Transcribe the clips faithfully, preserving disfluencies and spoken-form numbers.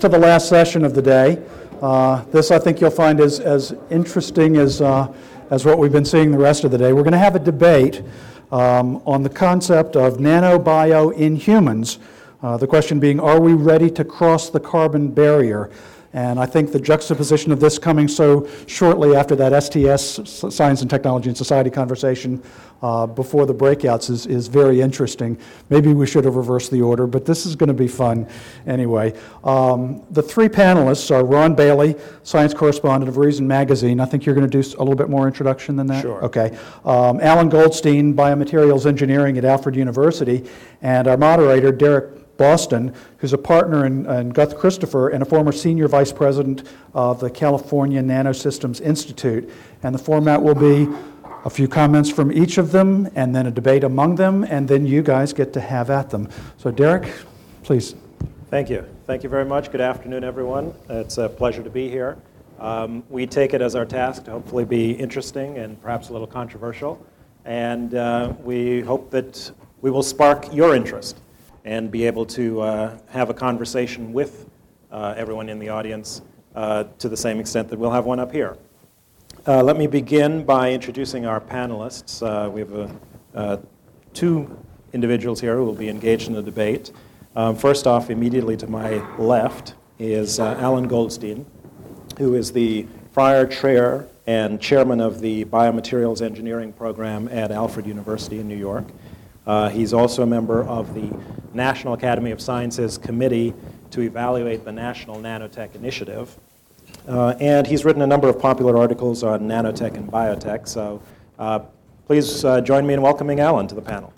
To the last session of the day. Uh, this, I think, you'll find is as interesting as, uh, as what we've been seeing the rest of the day. We're going to have a debate um, on the concept of nanobio in humans. Uh, the question being, are we ready to cross the carbon barrier? And I think the juxtaposition of this coming so shortly after that S T S, Science and Technology and Society conversation uh, before the breakouts is, is very interesting. Maybe we should have reversed the order, but this is going to be fun anyway. Um, the three panelists are Ron Bailey, science correspondent of Reason Magazine. I think you're going to do a little bit more introduction than that? Sure. Okay. Um, Alan Goldstein, Biomaterials Engineering at Alfred University, and our moderator, Derek Boston, who's a partner in, in Guth Christopher and a former senior vice president of the California Nanosystems Institute. And the format will be a few comments from each of them, and then a debate among them, and then you guys get to have at them. So Derek, please. Thank you. Thank you very much. Good afternoon, everyone. It's a pleasure to be here. Um, we take it as our task to hopefully be interesting and perhaps a little controversial. And uh, we hope that we will spark your interest and be able to uh, have a conversation with uh, everyone in the audience uh, to the same extent that we'll have one up here. Uh, let me begin by introducing our panelists. Uh, we have uh, uh, two individuals here who will be engaged in the debate. Um, first off, immediately to my left is uh, Alan Goldstein, who is the prior chair and chairman of the Biomaterials Engineering program at Alfred University in New York. Uh, he's also a member of the National Academy of Sciences Committee to evaluate the National Nanotech Initiative. Uh, and he's written a number of popular articles on nanotech and biotech. So uh, please uh, join me in welcoming Alan to the panel.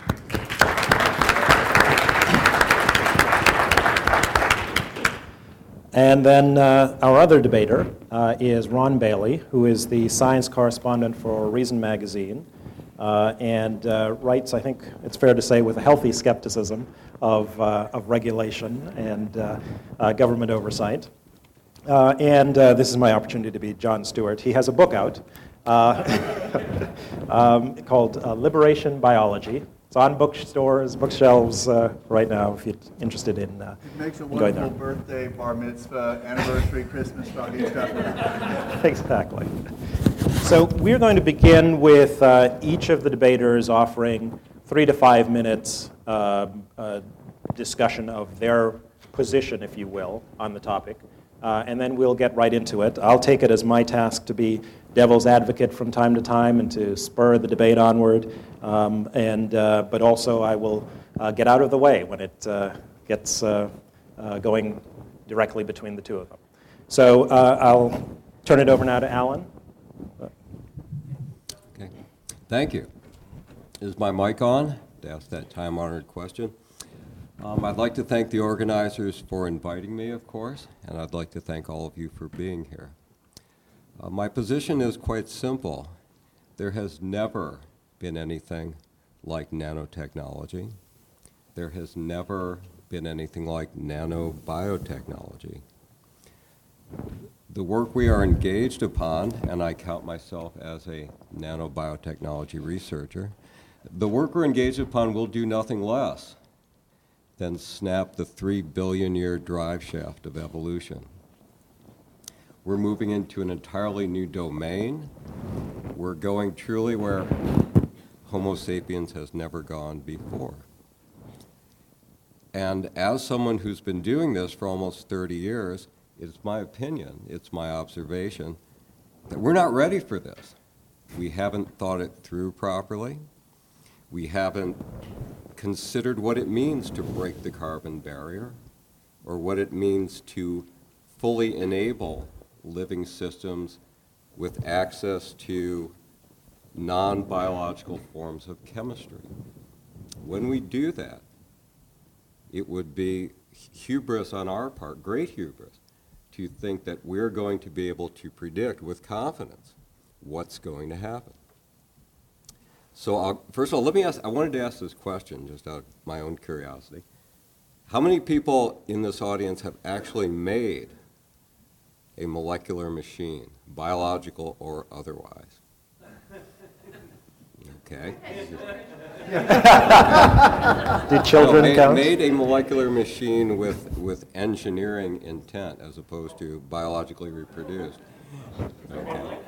And then uh, our other debater uh, is Ron Bailey, who is the science correspondent for Reason Magazine. Uh, and uh, writes, I think it's fair to say, with a healthy skepticism of, uh, of regulation and uh, uh, government oversight. Uh, and uh, this is my opportunity to be Jon Stewart. He has a book out uh, um, called uh, Liberation Biology. It's on bookstores, bookshelves uh, right now if you're interested in uh, It makes a in going wonderful there. birthday, bar mitzvah, anniversary, Christmas, stocking stuff. Exactly. So we're going to begin with uh, each of the debaters offering three to five minutes uh, uh, discussion of their position, if you will, on the topic. Uh, and then we'll get right into it. I'll take it as my task to be devil's advocate from time to time and to spur the debate onward. Um, and uh, but also I will uh, get out of the way when it uh, gets uh, uh, going directly between the two of them. So uh, I'll turn it over now to Alan. Okay. Thank you. Is my mic on? To ask that time-honored question. Um, I'd like to thank the organizers for inviting me, of course, and I'd like to thank all of you for being here. Uh, my position is quite simple. There has never been anything like nanotechnology. There has never been anything like nanobiotechnology. The work we are engaged upon, and I count myself as a nanobiotechnology researcher, the work we're engaged upon will do nothing less than snap the three billion year drive shaft of evolution. We're moving into an entirely new domain. We're going truly where Homo sapiens has never gone before. And as someone who's been doing this for almost thirty years, it's my opinion, it's my observation, that we're not ready for this. We haven't thought it through properly. We haven't considered what it means to break the carbon barrier, or what it means to fully enable living systems with access to non-biological forms of chemistry. When we do that, it would be hubris on our part, great hubris, to think that we're going to be able to predict with confidence what's going to happen. So I'll, first of all, let me ask, I wanted to ask this question just out of my own curiosity. How many people in this audience have actually made a molecular machine, biological or otherwise? Okay. Do children No, made, count? made a molecular machine with, with engineering intent as opposed to biologically reproduced. Okay.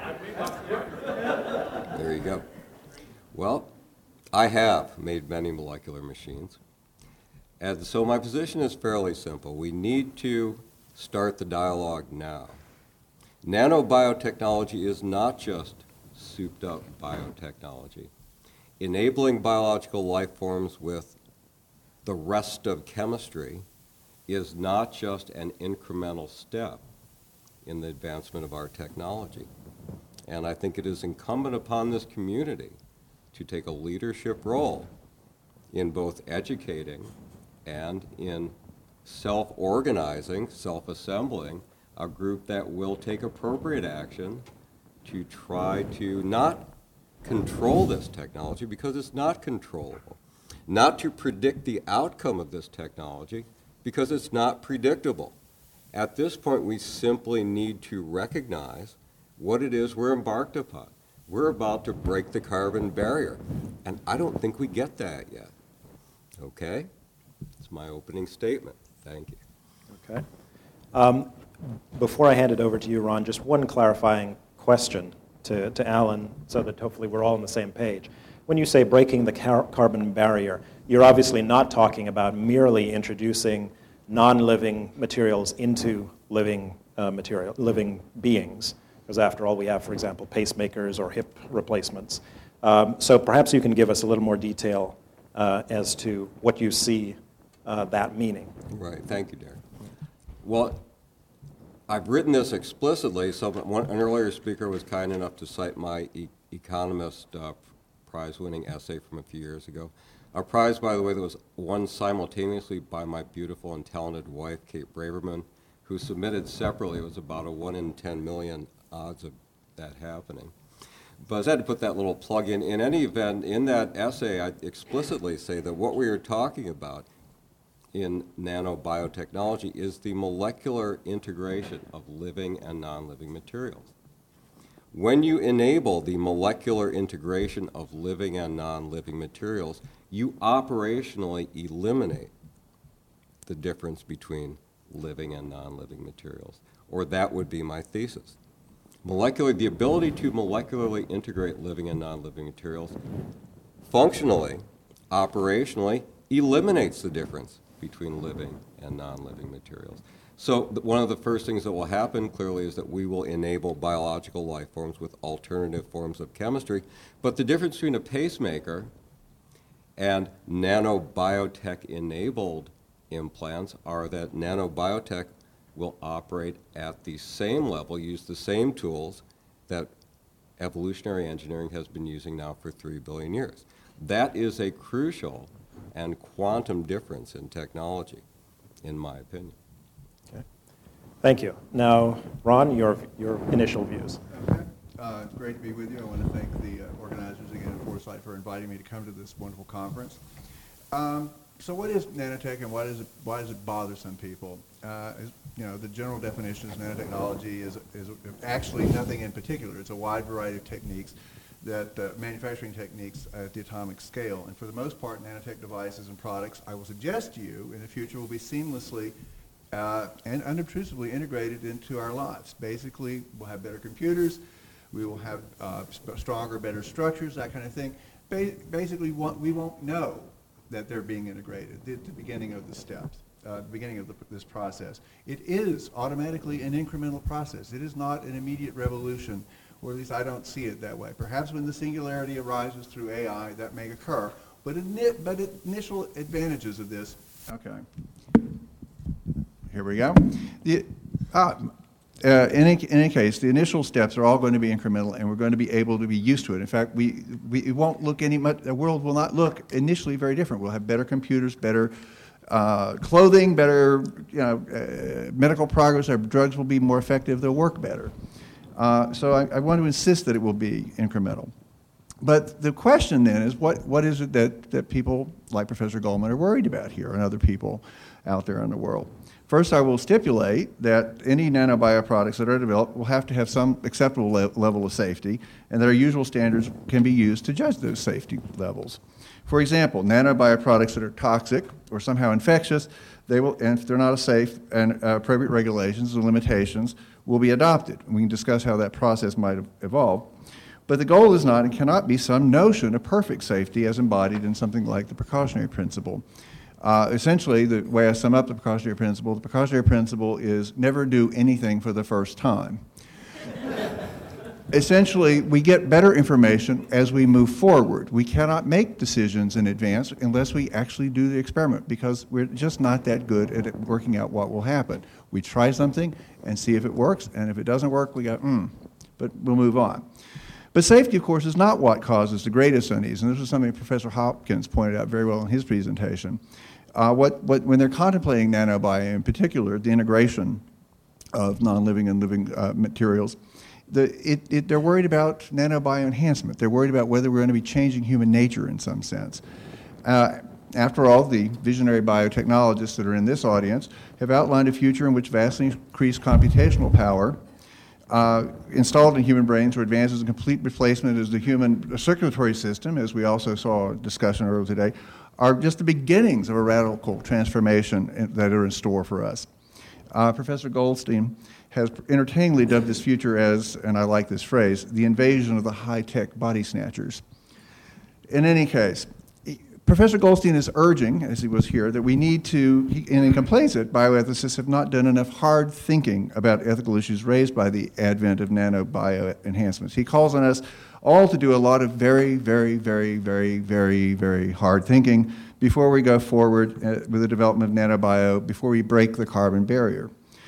There you go. Well, I have made many molecular machines. And so my position is fairly simple. We need to start the dialogue now. Nanobiotechnology is not just souped up biotechnology. Enabling biological life forms with the rest of chemistry is not just an incremental step in the advancement of our technology. And I think it is incumbent upon this community to take a leadership role in both educating and in self-organizing, self-assembling a group that will take appropriate action to try to not control this technology, because it's not controllable, not to predict the outcome of this technology, because it's not predictable. At this point, we simply need to recognize what it is we're embarked upon. We're about to break the carbon barrier, and I don't think we get that yet. Okay? That's my opening statement. Thank you. Okay. Um, before I hand it over to you, Ron, just one clarifying question to, to Alan, so that hopefully we're all on the same page. When you say breaking the car- carbon barrier, you're obviously not talking about merely introducing non-living materials into living uh, material, living beings, because after all, we have, for example, pacemakers or hip replacements. Um, so perhaps you can give us a little more detail uh, as to what you see uh, that meaning. Right. Thank you, Derek. Well, I've written this explicitly. So one, an earlier speaker was kind enough to cite my e- Economist uh, prize-winning essay from a few years ago. A prize, by the way, that was won simultaneously by my beautiful and talented wife, Kate Braverman, who submitted separately. It was about a one in ten million odds of that happening. But I just had to put that little plug in. In any event, in that essay, I explicitly say that what we are talking about in nanobiotechnology is the molecular integration of living and non-living materials. When you enable the molecular integration of living and non-living materials, you operationally eliminate the difference between living and non-living materials, or that would be my thesis. Molecular, the ability to molecularly integrate living and non-living materials functionally, operationally, eliminates the difference between living and non-living materials. So th- one of the first things that will happen, clearly, is that we will enable biological life forms with alternative forms of chemistry. But the difference between a pacemaker and nanobiotech-enabled implants are that nanobiotech will operate at the same level, use the same tools that evolutionary engineering has been using now for three billion years. That is a crucial and quantum difference in technology, in my opinion. Okay. Thank you. Now, Ron, your, your initial views. Okay. Uh, it's great to be with you. I want to thank the uh, organizers again at Foresight for inviting me to come to this wonderful conference. Um, so what is nanotech, and why does it, why does it bother some people? Uh, is, you know, the general definition is nanotechnology is, is actually nothing in particular. It's a wide variety of techniques, that uh, manufacturing techniques at the atomic scale. And for the most part, nanotech devices and products, I will suggest to you, in the future will be seamlessly uh, and unobtrusively integrated into our lives. Basically, we'll have better computers, we will have uh, sp- stronger, better structures, that kind of thing. Ba- basically, what we won't know that they're being integrated at the beginning of the steps, uh, the beginning of the, this process. It is automatically an incremental process. It is not an immediate revolution, or at least I don't see it that way. Perhaps when the singularity arises through A I, that may occur, but, ini- but initial advantages of this, okay. Here we go. The, uh, uh, in, any, in any case, the initial steps are all going to be incremental, and we're going to be able to be used to it. In fact, we, we it won't look any much, the world will not look initially very different. We'll have better computers, better uh, clothing, better you know, uh, medical progress. Our drugs will be more effective. They'll work better. Uh, so I, I want to insist that it will be incremental. But the question then is, what, what is it that, that people like Professor Goldman are worried about here, and other people out there in the world? First, I will stipulate that any nanobio products that are developed will have to have some acceptable le- level of safety, and that our usual standards can be used to judge those safety levels. For example, nanobio products that are toxic or somehow infectious, they will, and if they're not safe, and uh, appropriate regulations and limitations will be adopted. We can discuss how that process might evolve. But the goal is not and cannot be some notion of perfect safety as embodied in something like the precautionary principle. Uh, essentially, the way I sum up the precautionary principle, the precautionary principle is never do anything for the first time. Essentially, we get better information as we move forward. We cannot make decisions in advance unless we actually do the experiment, because we're just not that good at working out what will happen. We try something and see if it works, and if it doesn't work, we go, hmm, but we'll move on. But safety, of course, is not what causes the greatest unease, and this is something Professor Hopkins pointed out very well in his presentation. Uh, what, what, when they're contemplating nanobio, in particular, the integration of non-living and living uh, materials, the, it, it, they're worried about nanobio enhancement. They're worried about whether we're going to be changing human nature in some sense. Uh, after all, the visionary biotechnologists that are in this audience have outlined a future in which vastly increased computational power Uh, installed in human brains or advances in complete replacement as the human circulatory system, as we also saw a discussion earlier today, are just the beginnings of a radical transformation in, that are in store for us. Uh, Professor Goldstein has entertainingly dubbed this future as, and I like this phrase, the invasion of the high-tech body snatchers. In any case, Professor Goldstein is urging, as he was here, that we need to, he, and he complains that bioethicists have not done enough hard thinking about ethical issues raised by the advent of nanobio enhancements. He calls on us all to do a lot of very, very, very, very, very, very hard thinking before we go forward uh, with the development of nanobio, before we break the carbon barrier.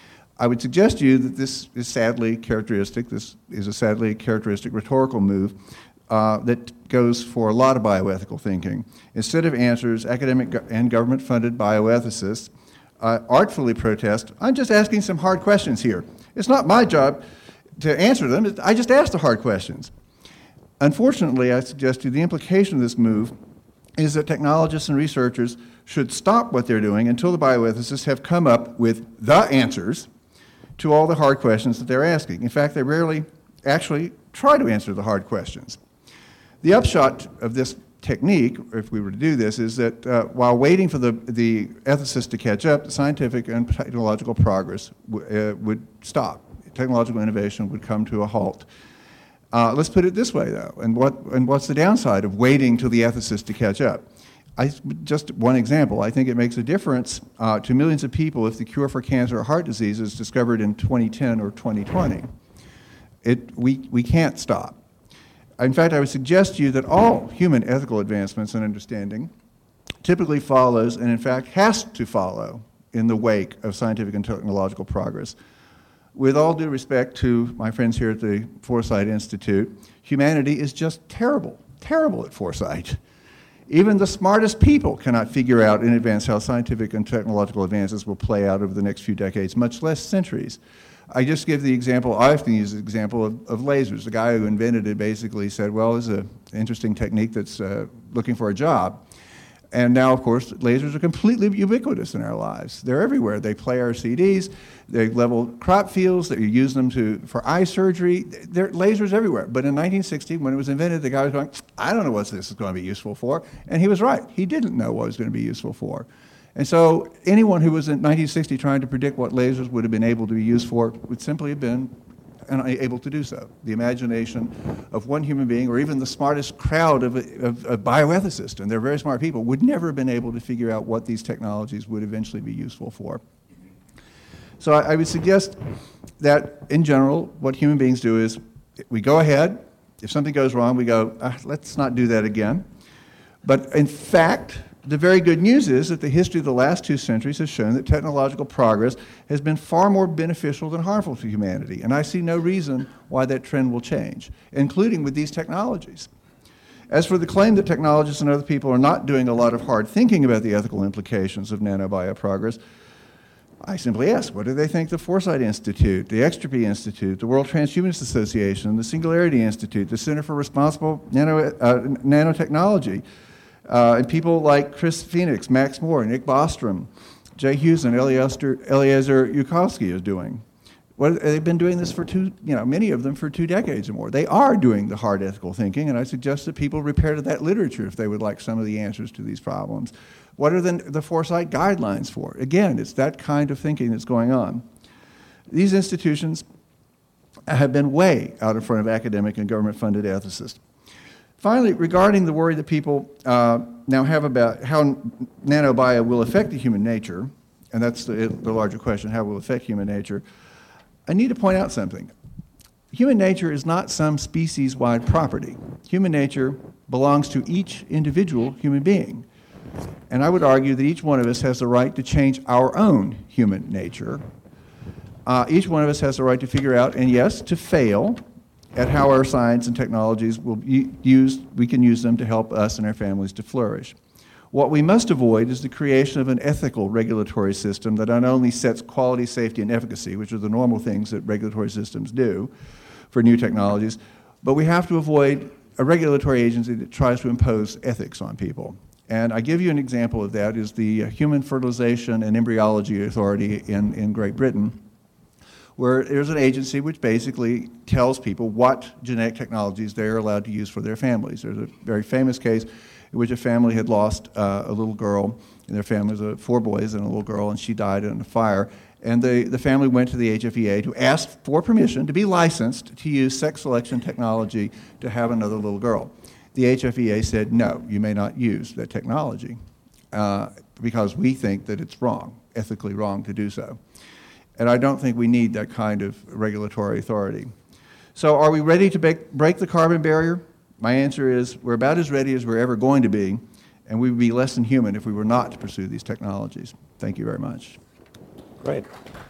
I would suggest to you that this is sadly characteristic, this is a sadly characteristic rhetorical move Uh, that goes for a lot of bioethical thinking. Instead of answers, academic go- and government-funded bioethicists uh, artfully protest, I'm just asking some hard questions here. It's not my job to answer them, I just ask the hard questions. Unfortunately, I suggest to you the implication of this move is that technologists and researchers should stop what they're doing until the bioethicists have come up with the answers to all the hard questions that they're asking. In fact, they rarely actually try to answer the hard questions. The upshot of this technique, if we were to do this, is that uh, while waiting for the, the ethicists to catch up, scientific and technological progress w- uh, would stop. Technological innovation would come to a halt. Uh, let's put it this way, though, and, what, and what's the downside of waiting till the ethicists to catch up? I, just one example, I think it makes a difference uh, to millions of people if the cure for cancer or heart disease is discovered in twenty ten or twenty twenty. It, we, we can't stop. In fact, I would suggest to you that all human ethical advancements and understanding typically follows, and in fact has to follow, in the wake of scientific and technological progress. With all due respect to my friends here at the Foresight Institute, humanity is just terrible, terrible at foresight. Even the smartest people cannot figure out in advance how scientific and technological advances will play out over the next few decades, much less centuries. I just give the example, I often use the example of, of lasers. The guy who invented it basically said, well, this is an interesting technique that's uh, looking for a job. And now, of course, lasers are completely ubiquitous in our lives. They're everywhere. They play our C Ds, they level crop fields, they use them to, for eye surgery. There are lasers everywhere. But in nineteen sixty, when it was invented, the guy was going, I don't know what this is going to be useful for. And he was right. He didn't know what it was going to be useful for. And so anyone who was in nineteen sixty trying to predict what lasers would have been able to be used for would simply have been unable to do so. The imagination of one human being, or even the smartest crowd of, of, of bioethicists, and they're very smart people, would never have been able to figure out what these technologies would eventually be useful for. So I, I would suggest that, in general, what human beings do is we go ahead. If something goes wrong, we go, ah, let's not do that again. But in fact, the very good news is that the history of the last two centuries has shown that technological progress has been far more beneficial than harmful to humanity, and I see no reason why that trend will change, including with these technologies. As for the claim that technologists and other people are not doing a lot of hard thinking about the ethical implications of nanobio progress, I simply ask, what do they think the Foresight Institute, the Extropy Institute, the World Transhumanist Association, the Singularity Institute, the Center for Responsible Nano, uh, Nanotechnology, Uh, and people like Chris Phoenix, Max Moore, Nick Bostrom, Jay Hughes and Eliezer, Eliezer Yudkowsky is doing. What, they've been doing this for two, you know, many of them for two decades or more. They are doing the hard ethical thinking, and I suggest that people repair to that literature if they would like some of the answers to these problems. What are the, the foresight guidelines for? Again, it's that kind of thinking that's going on. These institutions have been way out in front of academic and government-funded ethicists. Finally, regarding the worry that people uh, now have about how nanobio will affect the human nature, and that's the, the larger question, how it will affect human nature, I need to point out something. Human nature is not some species-wide property. Human nature belongs to each individual human being. And I would argue that each one of us has the right to change our own human nature. Uh, each one of us has the right to figure out, and yes, to fail at how our science and technologies will be used, we can use them to help us and our families to flourish. What we must avoid is the creation of an ethical regulatory system that not only sets quality, safety, and efficacy, which are the normal things that regulatory systems do for new technologies, but we have to avoid a regulatory agency that tries to impose ethics on people. And I give you an example of that is the Human Fertilization and Embryology Authority in, in Great Britain, where there's an agency which basically tells people what genetic technologies they're allowed to use for their families. There's a very famous case in which a family had lost uh, a little girl, and their family was uh, four boys and a little girl, and she died in a fire. And the, the family went to the H F E A to ask for permission to be licensed to use sex selection technology to have another little girl. The H F E A said, no, you may not use that technology uh, because we think that it's wrong, ethically wrong to do so. And I don't think we need that kind of regulatory authority. So are we ready to break, break the carbon barrier? My answer is we're about as ready as we're ever going to be, and we would be less than human if we were not to pursue these technologies. Thank you very much. Great.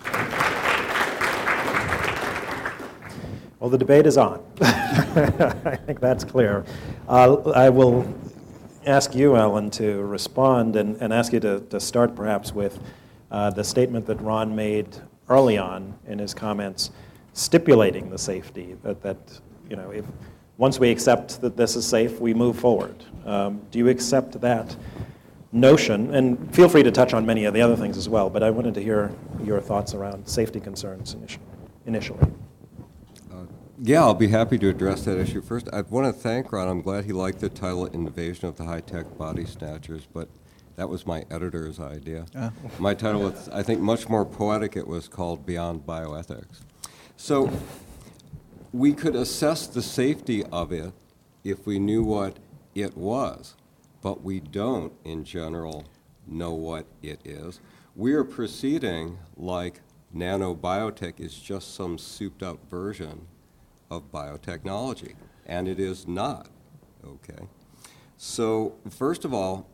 Well, the debate is on. I think that's clear. Uh, I will ask you, Ellen, to respond and, and ask you to, to start perhaps with uh, the statement that Ron made early on in his comments, stipulating the safety, that, that you know, if once we accept that this is safe, we move forward. Um, do you accept that notion? And feel free to touch on many of the other things as well, but I wanted to hear your thoughts around safety concerns initially. Uh, yeah, I'll be happy to address that issue first. I want to thank Ron. I'm glad he liked the title Invasion of the High-Tech Body Snatchers, but that was my editor's idea. Uh. My title was, I think, much more poetic. It was called Beyond Bioethics. So we could assess the safety of it if we knew what it was, but we don't, in general, know what it is. We are proceeding like nanobiotech is just some souped-up version of biotechnology, and it is not, okay? So first of all,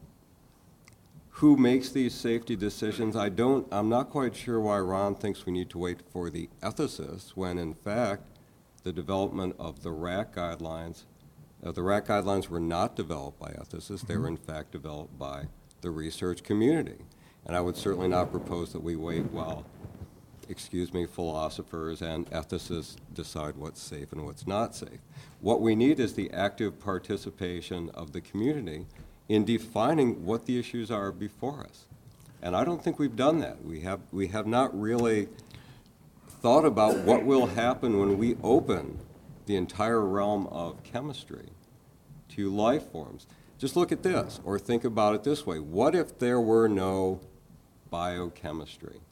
who makes these safety decisions? I don't, I'm not quite sure why Ron thinks we need to wait for the ethicists when, in fact, the development of the R A C guidelines, uh, the R A C guidelines were not developed by ethicists. Mm-hmm. They were, in fact, developed by the research community. And I would certainly not propose that we wait while, excuse me, philosophers and ethicists decide what's safe and what's not safe. What we need is the active participation of the community in defining what the issues are before us. And I don't think we've done that. We have, we have not really thought about what will happen when we open the entire realm of chemistry to life forms. Just look at this, or think about it this way. What if there were no biochemistry?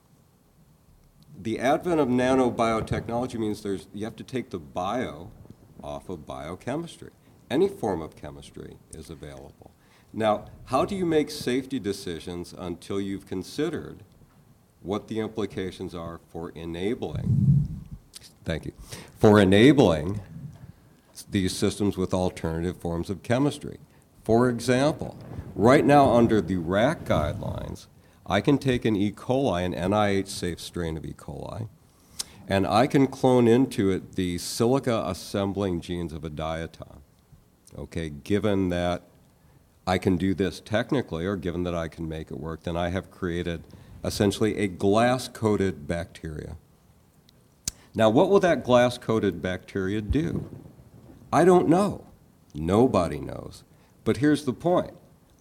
The advent of nanobiotechnology means there's, you have to take the bio off of biochemistry. Any form of chemistry is available. Now, how do you make safety decisions until you've considered what the implications are for enabling, thank you, for enabling these systems with alternative forms of chemistry? For example, right now under the R A C guidelines, I can take an E. coli, an N I H-safe strain of E. coli, and I can clone into it the silica assembling genes of a diatom. Okay, given that I can do this technically, or given that I can make it work, then I have created essentially a glass-coated bacteria. Now, what will that glass-coated bacteria do? I don't know. Nobody knows. But here's the point.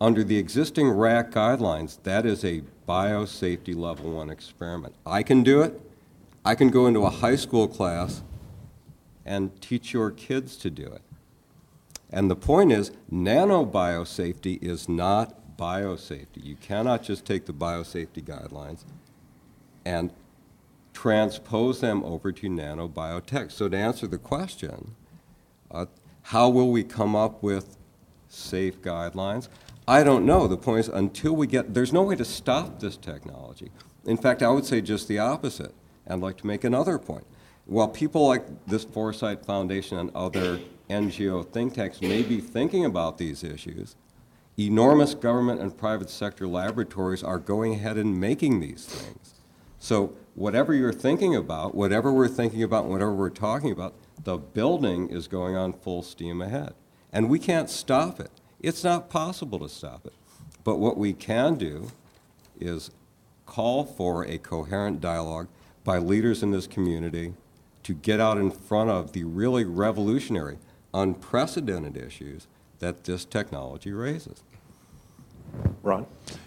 Under the existing R A C guidelines, that is a biosafety level one experiment. I can do it. I can go into a high school class and teach your kids to do it. And the point is, nanobiosafety is not biosafety. You cannot just take the biosafety guidelines and transpose them over to nanobiotech. So to answer the question, uh, how will we come up with safe guidelines? I don't know. The point is, until we get, there's no way to stop this technology. In fact, I would say just the opposite. And I'd like to make another point. While people like this Foresight Foundation and other N G O think tanks may be thinking about these issues, enormous government and private sector laboratories are going ahead and making these things. So whatever you're thinking about, whatever we're thinking about, whatever we're talking about, the building is going on full steam ahead. And we can't stop it. It's not possible to stop it. But what we can do is call for a coherent dialogue by leaders in this community to get out in front of the really revolutionary, unprecedented issues that this technology raises. Ron?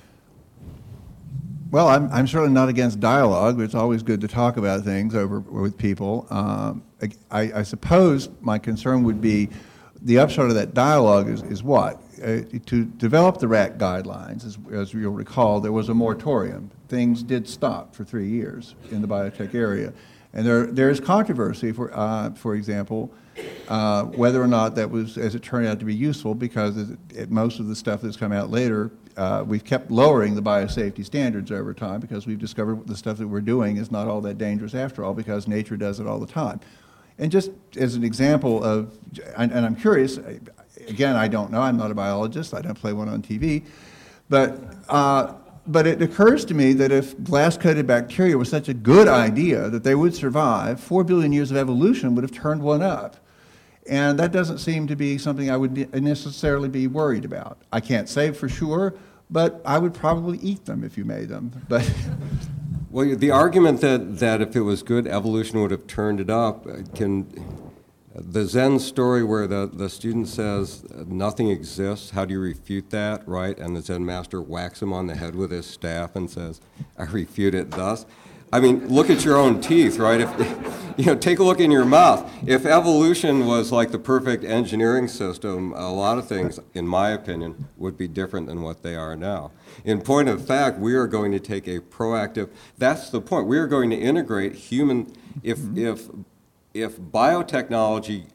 Well, I'm, I'm certainly not against dialogue, but it's always good to talk about things over with people. Um, I, I suppose my concern would be the upshot of that dialogue is, is what? Uh, to develop the R A C guidelines, as, as you'll recall, there was a moratorium. Things did stop for three years in the biotech area. And there, there is controversy, for, uh, for example, uh, whether or not that was, as it turned out, to be useful, because it, it, most of the stuff that's come out later, uh, we've kept lowering the biosafety standards over time because we've discovered the stuff that we're doing is not all that dangerous after all, because nature does it all the time. And just as an example of, and, and I'm curious, again, I don't know, I'm not a biologist, I don't play one on T V, but uh, But it occurs to me that if glass-coated bacteria was such a good idea that they would survive, four billion years of evolution would have turned one up. And that doesn't seem to be something I would be necessarily be worried about. I can't say for sure, but I would probably eat them if you made them. But well, the argument that, that if it was good, evolution would have turned it up can... The Zen story where the, the student says nothing exists, how do you refute that, right? And the Zen master whacks him on the head with his staff and says, I refute it thus. I mean, look at your own teeth, right? If, you know, take a look in your mouth. If evolution was like the perfect engineering system, a lot of things, in my opinion, would be different than what they are now. In point of fact, we are going to take a proactive, that's the point, we are going to integrate human, if, if, if biotechnology,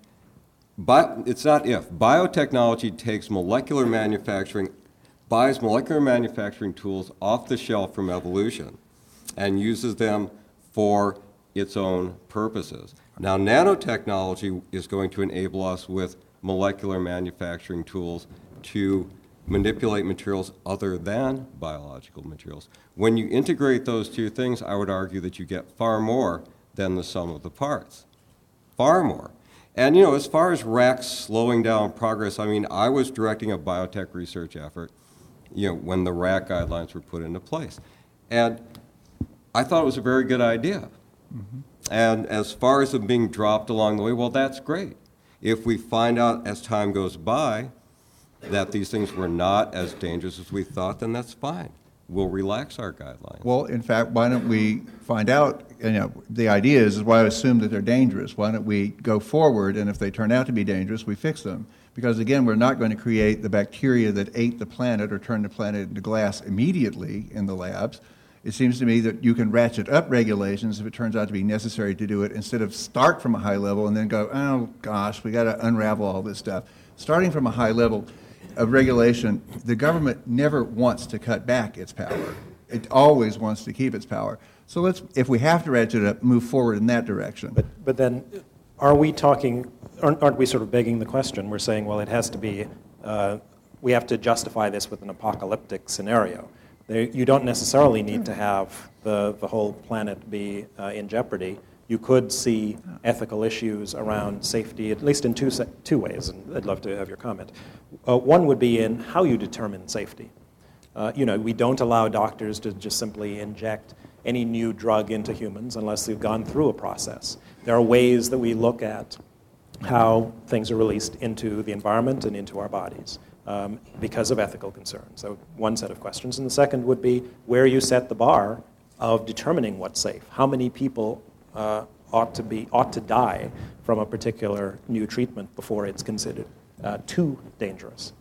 bi, it's not if, biotechnology takes molecular manufacturing, buys molecular manufacturing tools off the shelf from evolution and uses them for its own purposes. Now, nanotechnology is going to enable us with molecular manufacturing tools to manipulate materials other than biological materials. When you integrate those two things, I would argue that you get far more than the sum of the parts. Far more. And, you know, as far as R A C slowing down progress, I mean, I was directing a biotech research effort, you know, when the R A C guidelines were put into place. And I thought it was a very good idea. Mm-hmm. And as far as them being dropped along the way, well, that's great. If we find out as time goes by that these things were not as dangerous as we thought, then that's fine. We'll relax our guidelines. Well, in fact, why don't we find out, you know, the idea is, is why I assume that they're dangerous. Why don't we go forward, and if they turn out to be dangerous, we fix them. Because again, we're not going to create the bacteria that ate the planet or turned the planet into glass immediately in the labs. It seems to me that you can ratchet up regulations if it turns out to be necessary to do it, instead of start from a high level and then go, oh gosh, we got to unravel all this stuff. Starting from a high level of regulation, the government never wants to cut back its power. It always wants to keep its power. So let's, if we have to ratchet it up, move forward in that direction. But, but then, are we talking, aren't, aren't we sort of begging the question? We're saying, well, it has to be, uh, we have to justify this with an apocalyptic scenario. There, you don't necessarily need to have the, the whole planet be uh, in jeopardy. You could see ethical issues around safety, at least in two, two ways, and I'd love to have your comment. Uh, one would be in how you determine safety. Uh, you know, we don't allow doctors to just simply inject any new drug into humans unless they've gone through a process. There are ways that we look at how things are released into the environment and into our bodies. um, because of ethical concerns. So one set of questions. And the second would be where you set the bar of determining what's safe. How many people uh, ought to be ought to die from a particular new treatment before it's considered uh, too dangerous?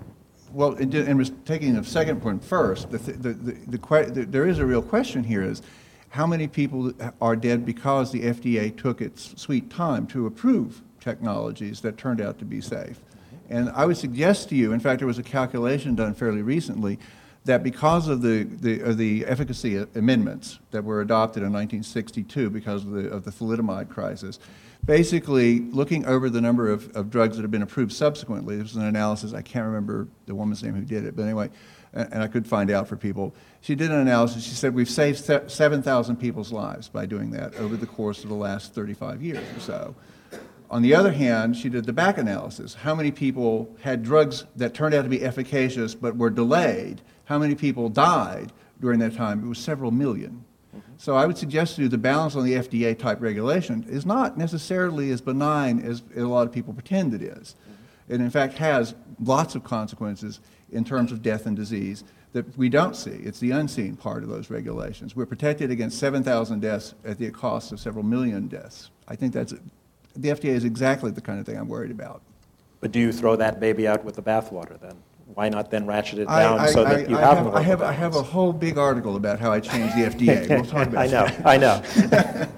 Well, and and was taking the second point first, the, the, the, the, que- the, there is a real question here is, how many people are dead because the F D A took its sweet time to approve technologies that turned out to be safe? And I would suggest to you, in fact, there was a calculation done fairly recently, that because of the, the, of the efficacy amendments that were adopted in nineteen sixty-two because of the, of the thalidomide crisis, basically looking over the number of, of drugs that have been approved subsequently, this was an analysis, I can't remember the woman's name who did it, but anyway, and, and I could find out for people. She did an analysis, she said we've saved seven thousand people's lives by doing that over the course of the last thirty-five years or so. On the other hand, she did the back analysis. How many people had drugs that turned out to be efficacious but were delayed? How many people died during that time? It was several million. Mm-hmm. So I would suggest to you the balance on the F D A type regulation is not necessarily as benign as a lot of people pretend it is. Mm-hmm. It in fact has lots of consequences in terms of death and disease that we don't see. It's the unseen part of those regulations. We're protected against seven thousand deaths at the cost of several million deaths. I think that's, the F D A is exactly the kind of thing I'm worried about. But do you throw that baby out with the bathwater then? Why not then ratchet it I- down I- so I- that you I have, have more I have, I weapons? have a whole big article about how I changed the F D A. We'll talk about I know, that. I know.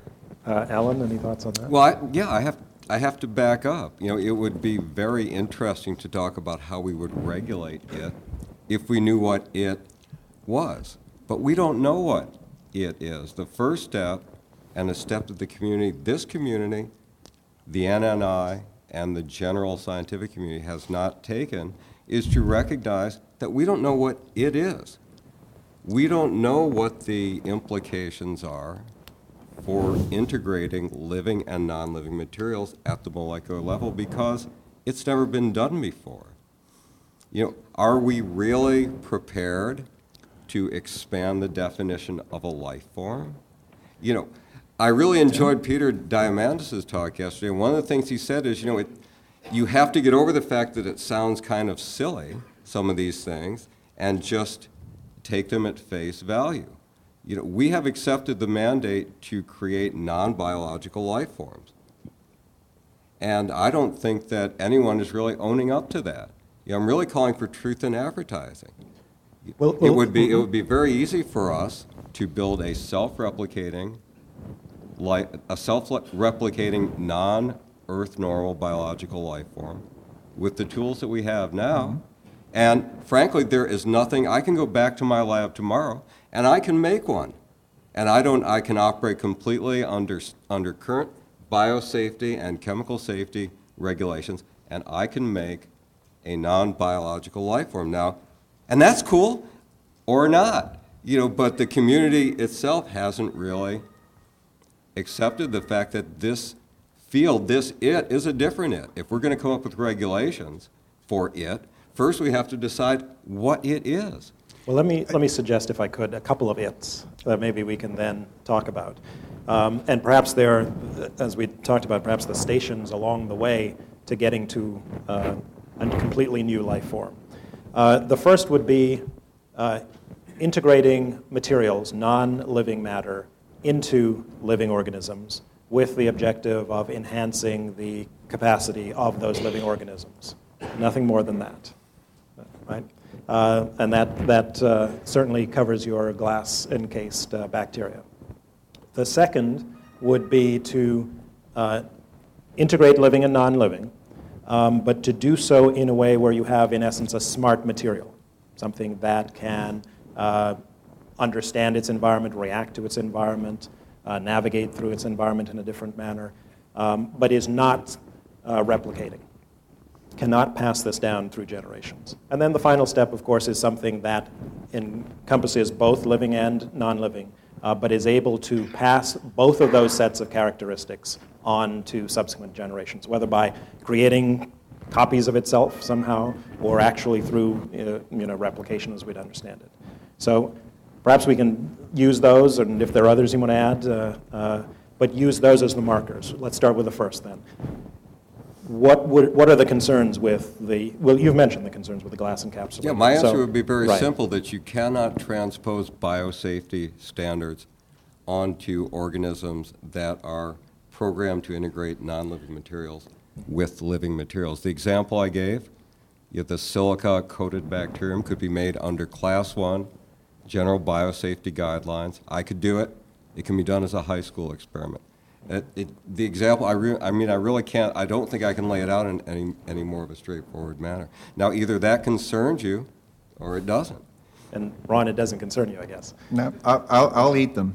uh, Alan, any thoughts on that? Well, I, yeah, I have, I have to back up. You know, it would be very interesting to talk about how we would regulate it if we knew what it was. But we don't know what it is. The first step, and a step that the community, this community, the N N I, and the general scientific community has not taken, is to recognize that we don't know what it is. We don't know what the implications are for integrating living and non-living materials at the molecular level because it's never been done before. You know, are we really prepared to expand the definition of a life form? You know, I really enjoyed Peter Diamandis' talk yesterday, and one of the things he said is, you know, it, you have to get over the fact that it sounds kind of silly, some of these things, and just take them at face value. You know, we have accepted the mandate to create non-biological life forms. And I don't think that anyone is really owning up to that. You know, I'm really calling for truth in advertising. Well, It well, would be, it would be very easy for us to build a self-replicating, like a self-replicating non-Earth normal biological life form with the tools that we have now. Mm-hmm. And frankly, there is nothing, I can go back to my lab tomorrow and I can make one. And I don't, I can operate completely under, under current biosafety and chemical safety regulations, and I can make a non-biological life form now. And that's cool, or not, you know, but the community itself hasn't really accepted the fact that this field, this it, is a different it. If we're going to come up with regulations for it, first we have to decide what it is. Well, let me, let me suggest, if I could, a couple of its that maybe we can then talk about. Um, and perhaps there are, as we talked about, perhaps the stations along the way to getting to uh, a completely new life form. Uh, the first would be uh, integrating materials, non-living matter, into living organisms with the objective of enhancing the capacity of those living organisms. Nothing more than that, right? Uh, and that, that uh, certainly covers your glass-encased uh, bacteria. The second would be to uh, integrate living and non-living, um, but to do so in a way where you have, in essence, a smart material, something that can uh, understand its environment, react to its environment, uh, navigate through its environment in a different manner, um, but is not uh, replicating, cannot pass this down through generations. And then the final step, of course, is something that encompasses both living and non-living, uh, but is able to pass both of those sets of characteristics on to subsequent generations, whether by creating copies of itself somehow, or actually through uh, you know, replication as we'd understand it. So perhaps we can use those, and if there are others you want to add, uh, uh, but use those as the markers. Let's start with the first then. what would, what are the concerns with the, well, you've mentioned the concerns with the glass encapsulator. Yeah, my answer So- would be very right. simple, that you cannot transpose biosafety standards onto organisms that are programmed to integrate non-living materials with living materials. The example I gave, you have the silica-coated bacterium could be made under class one general biosafety guidelines. I could do it. It can be done as a high school experiment. It, it, the example, I, re, I mean, I really can't, I don't think I can lay it out in any, any more of a straightforward manner. Now, either that concerns you or it doesn't. And Ron, it doesn't concern you, I guess. No, I'll, I'll, I'll eat them.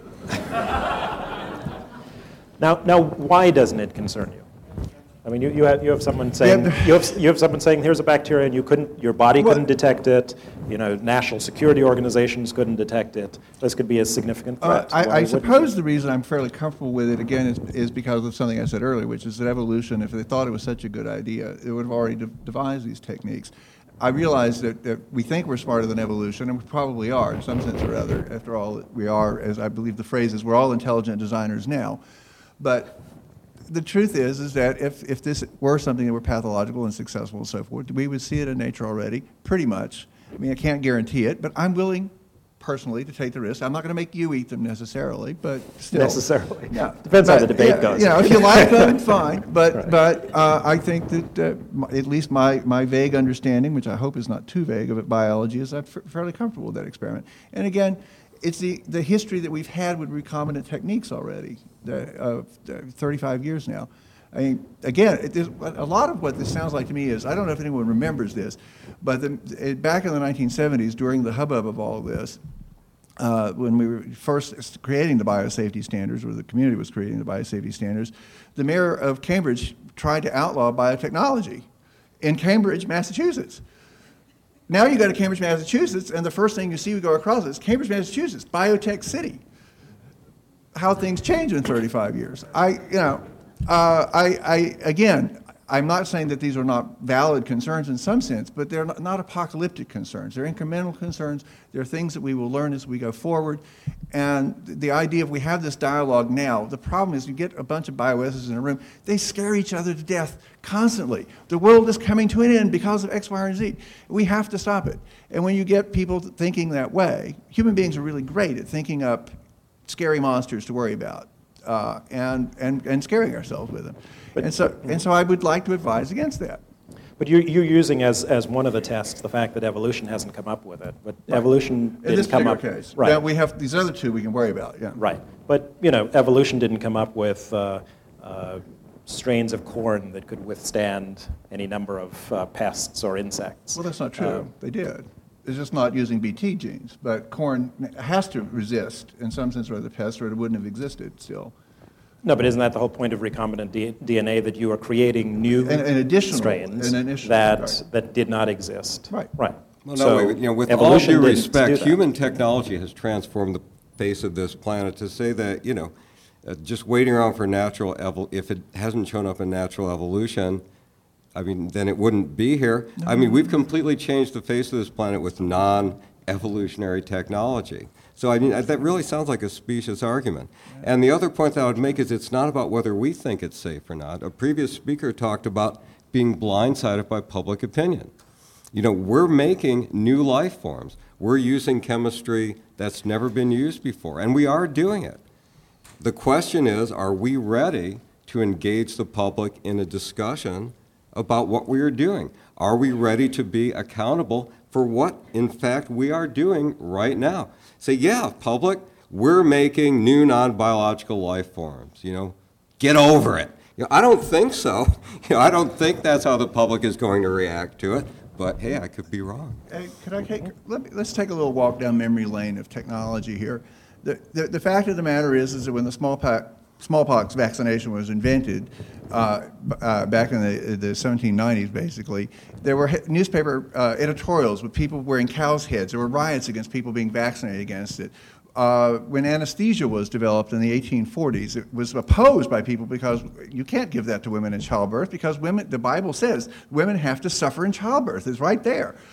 Now, now, why doesn't it concern you? I mean, you, you have you have someone saying Yeah, you have you have someone saying here's a bacteria and you couldn't, your body Well- couldn't detect it. You know, national security organizations couldn't detect it. This could be a significant Uh, threat. I, Why I wouldn't suppose it? the reason I'm fairly comfortable with it, again, is, is because of something I said earlier, which is that evolution, if they thought it was such a good idea, it would have already de- devised these techniques. I realize that, that we think we're smarter than evolution, and we probably are in some sense or other. After all, we are, as I believe the phrase is, we're all intelligent designers now. But the truth is, is that if, if this were something that were pathological and successful and so forth, we would see it in nature already, pretty much. I mean, I can't guarantee it, but I'm willing, personally, to take the risk. I'm not going to make you eat them necessarily, but still. Necessarily. Yeah. Depends how But, the debate yeah, goes. You know, if you like them, fine. But, Right. but uh, I think that, uh, m- at least my, my vague understanding, which I hope is not too vague of it, biology, is I'm f- fairly comfortable with that experiment. And again, it's the, the history that we've had with recombinant techniques already, the, uh, thirty-five years now. I mean, again, it is, a lot of what this sounds like to me is, I don't know if anyone remembers this, but the, it, back in the nineteen seventies, during the hubbub of all this, uh, when we were first creating the biosafety standards, or the community was creating the biosafety standards, the mayor of Cambridge tried to outlaw biotechnology in Cambridge, Massachusetts. Now you go to Cambridge, Massachusetts, and the first thing you see we go across is Cambridge, Massachusetts, biotech city. How things change in thirty-five years. I, you know, uh, I, I, again, I'm not saying that these are not valid concerns in some sense, but they're not, not apocalyptic concerns. They're incremental concerns. They're things that we will learn as we go forward. And the idea if we have this dialogue now, the problem is you get a bunch of bioethicists in a room, they scare each other to death constantly. The world is coming to an end because of X, Y, or Z. We have to stop it. And when you get people thinking that way, human beings are really great at thinking up scary monsters to worry about. Uh, and, and, and scaring ourselves with them. But- and, so, and so I would like to advise against that. But you're, you're using as, as one of the tests the fact that evolution hasn't come up with it. But evolution In didn't this come particular up. case. Right. Now we have these other two we can worry about, yeah. Right. But, you know, evolution didn't come up with uh, uh, strains of corn that could withstand any number of uh, pests or insects. Well, that's not true. Uh, They did. It's just not using B T genes. But corn has to resist, in some sense or other, pests, or it wouldn't have existed still. No, but isn't that the whole point of recombinant D- DNA, that you are creating new An- an additional- strains an additional- that, right. that did not exist? Right. Right. Well, no, So wait, you know, with all evolution due didn't respect, do that. human technology has transformed the face of this planet. To say that, you know, uh, just waiting around for natural evol- if it hasn't shown up in natural evolution, I mean, then it wouldn't be here. I mean, we've completely changed the face of this planet with non-evolutionary technology. So, I mean, uh, that really sounds like a specious argument. And the other point that I would make is it's not about whether we think it's safe or not. A previous speaker talked about being blindsided by public opinion. You know, we're making new life forms. We're using chemistry that's never been used before, and we are doing it. The question is, are we ready to engage the public in a discussion about what we are doing? Are we ready to be accountable for what, in fact, we are doing right now? Say, yeah, public, we're making new non-biological life forms, you know, get over it. You know, I don't think so. You know, I don't think that's how the public is going to react to it, but hey, I could be wrong. Hey, could I take, let me, let's take a little walk down memory lane of technology here. The, the, the fact of the matter is, is that when the smallpox, smallpox vaccination was invented, uh, uh, back in the, the seventeen nineties, basically, there were he- newspaper uh, editorials with people wearing cows' heads. There were riots against people being vaccinated against it. Uh, when anesthesia was developed in the eighteen forties, it was opposed by people because you can't give that to women in childbirth because women, the Bible says, women have to suffer in childbirth. It's right there.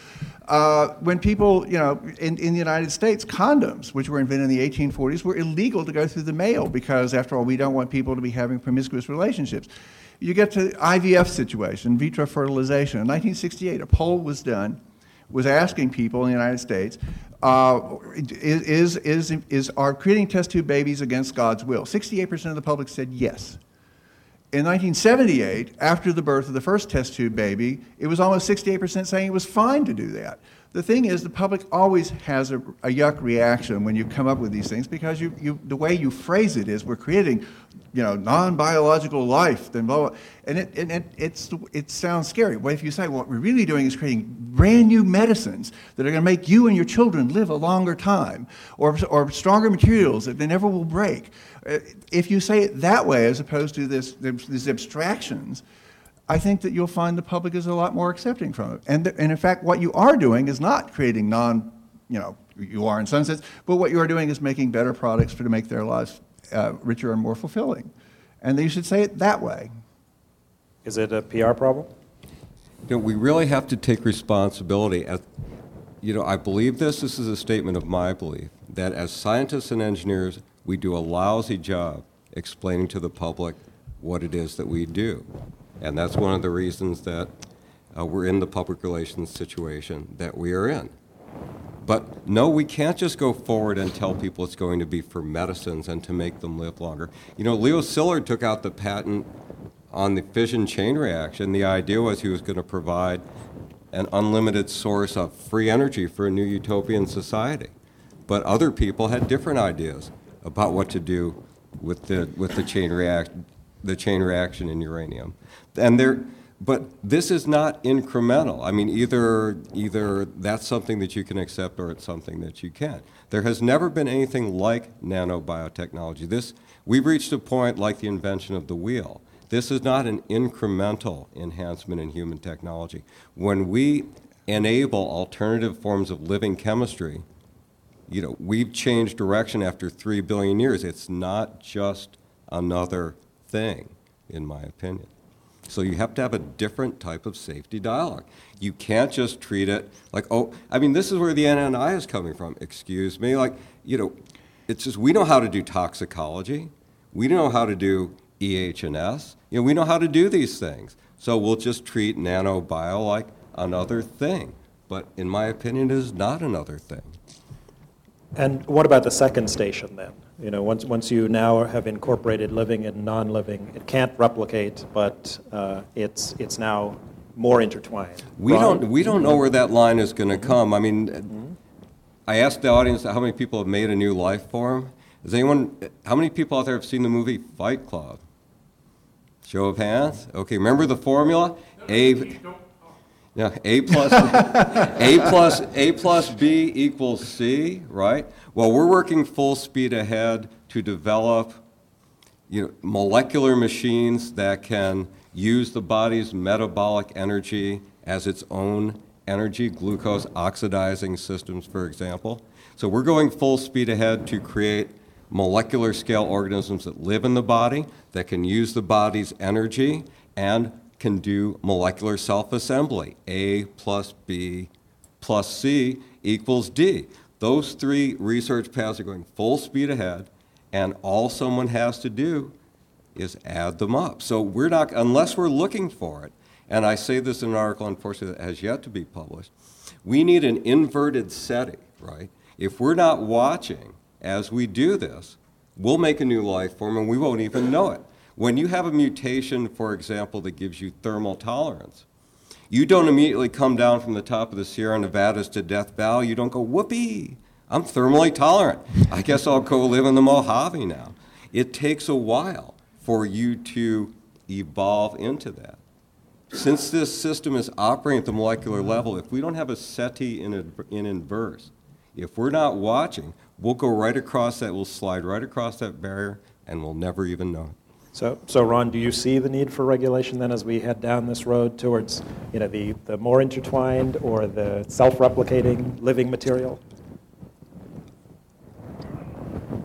Uh, when people, you know, in, in the United States, condoms, which were invented in the eighteen forties, were illegal to go through the mail because, after all, we don't want people to be having promiscuous relationships. You get to I V F situation, in vitro fertilization. In nineteen sixty-eight, a poll was done, was asking people in the United States, uh, is, is, is, is, are creating test tube babies against God's will? sixty-eight percent of the public said yes. In nineteen seventy-eight, after the birth of the first test tube baby, it was almost sixty-eight percent saying it was fine to do that. The thing is, the public always has a, a yuck reaction when you come up with these things, because you, you, the way you phrase it is, we're creating, you know, non-biological life, then blah, blah, and it, and it, it's, it sounds scary. What if you say, what we're really doing is creating brand new medicines that are going to make you and your children live a longer time, or, or stronger materials that they never will break. If you say it that way, as opposed to this, these abstractions, I think that you'll find the public is a lot more accepting from it. And, and in fact, what you are doing is not creating non, you know, you are in some sense, but what you are doing is making better products for to make their lives uh, richer and more fulfilling. And you should say it that way. Is it a P R problem? You know, we really have to take responsibility. As, you know, I believe this, this is a statement of my belief, that as scientists and engineers, we do a lousy job explaining to the public what it is that we do. And that's one of the reasons that uh, we're in the public relations situation that we are in. But no, we can't just go forward and tell people it's going to be for medicines and to make them live longer. You know, Leo Szilard took out the patent on the fission chain reaction. The idea was he was going to provide an unlimited source of free energy for a new utopian society. But other people had different ideas about what to do with the with the chain react the chain reaction in uranium. And there, but this is not incremental. I mean, either either that's something that you can accept or it's something that you can't. There has never been anything like nanobiotechnology. This we've reached a point like the invention of the wheel. This is not an incremental enhancement in human technology. When we enable alternative forms of living chemistry, you know, we've changed direction after three billion years. It's not just another thing, in my opinion. So you have to have a different type of safety dialogue. You can't just treat it like, oh, I mean, this is where the N N I is coming from. Excuse me, like, you know, it's just, we know how to do toxicology. We know how to do E H and S. You know, we know how to do these things. So we'll just treat nanobio like another thing. But in my opinion, it is not another thing. And what about the second station then? You know, once once you now have incorporated living and non-living, it can't replicate, but uh, it's it's now more intertwined. We Ron? don't we don't know where that line is going to come. I mean, mm-hmm. I asked the audience how many people have made a new life form. Has anyone? How many people out there have seen the movie Fight Club? Show of hands. Okay, remember the formula? A. Yeah, A plus A plus A plus B equals C, right? Well, we're working full speed ahead to develop, you know, molecular machines that can use the body's metabolic energy as its own energy, glucose oxidizing systems, for example. So we're going full speed ahead to create molecular scale organisms that live in the body, that can use the body's energy, and can do molecular self-assembly. A plus B plus C equals D. Those three research paths are going full speed ahead, and all someone has to do is add them up. So we're not, unless we're looking for it, and I say this in an article, unfortunately, that has yet to be published, we need an inverted SETI, right? If we're not watching as we do this, we'll make a new life form and we won't even know it. When you have a mutation, for example, that gives you thermal tolerance, you don't immediately come down from the top of the Sierra Nevadas to Death Valley. You don't go, whoopee, I'm thermally tolerant. I guess I'll go live in the Mojave now. It takes a while for you to evolve into that. Since this system is operating at the molecular level, if we don't have a SETI in, a, in inverse, if we're not watching, we'll go right across that, we'll slide right across that barrier, and we'll never even know it. So, so Ron, do you see the need for regulation then as we head down this road towards, you know, the, the more intertwined or the self-replicating living material?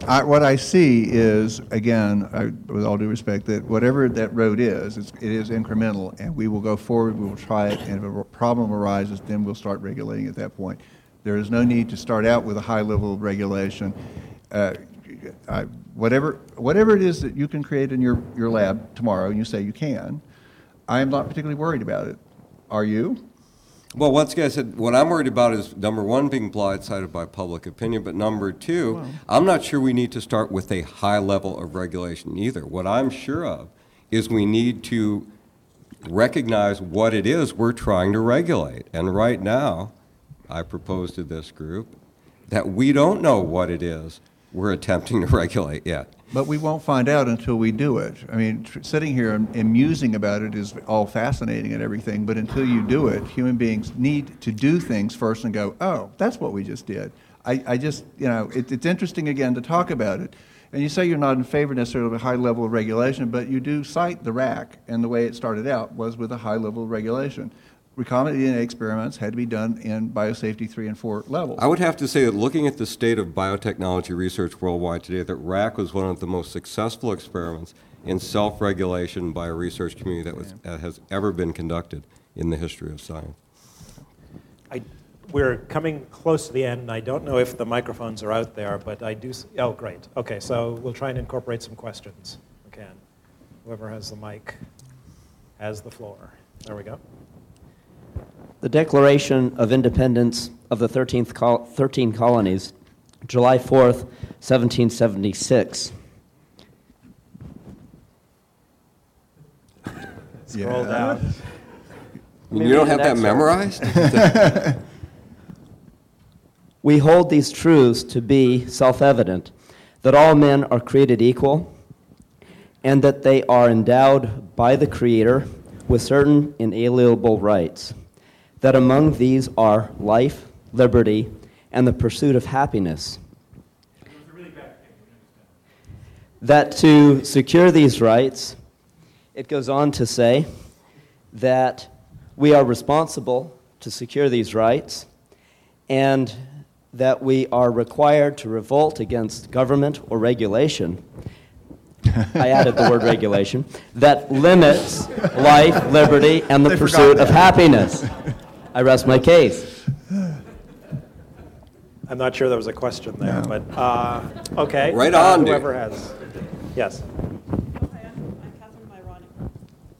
I, what I see is, again, I, with all due respect, that whatever that road is, it's, it is incremental, and we will go forward, we will try it, and if a problem arises, then we'll start regulating at that point. There is no need to start out with a high level of regulation. Uh, I, whatever, whatever it is that you can create in your, your lab tomorrow, and you say you can, I am not particularly worried about it. Are you? Well, once again, I said, what I'm worried about is, number one, being blindsided by public opinion, but number two, Well. I'm not sure we need to start with a high level of regulation either. What I'm sure of is we need to recognize what it is we're trying to regulate. And right now, I propose to this group that we don't know what it is we're attempting to regulate yet. But we won't find out until we do it. I mean, tr- sitting here and, and musing about it is all fascinating and everything, but until you do it, human beings need to do things first and go, oh, that's what we just did. I, I just, you know, it, it's interesting again to talk about it. And you say you're not in favor necessarily of a high level of regulation, but you do cite the R A C, and the way it started out was with a high level of regulation. Recombinant D N A experiments had to be done in biosafety three and four levels. I would have to say that looking at the state of biotechnology research worldwide today, that R A C was one of the most successful experiments in self-regulation by a research community that was, uh, has ever been conducted in the history of science. I, we're coming close to the end, and I don't know if the microphones are out there, but I do. See, oh, great. Okay, so we'll try and incorporate some questions. We can. Whoever has the mic has the floor. There we go. The Declaration of Independence of the thirteenth col- thirteen colonies, July fourth, seventeen seventy-six. Scroll Yeah. down. Maybe You don't have an that excerpt. memorized? We hold these truths to be self-evident, that all men are created equal, and that they are endowed by the Creator with certain inalienable rights, that among these are life, liberty, and the pursuit of happiness. That to secure these rights, it goes on to say that we are responsible to secure these rights, and that we are required to revolt against government or regulation. I added the word regulation, that limits life, liberty, and the They forgot pursuit of that. happiness. I rest my case. I'm not sure there was a question there, No. but uh, okay. Right Uh, on, dude. Whoever has. Yes. Hi, I'm I'm Catherine Myronic.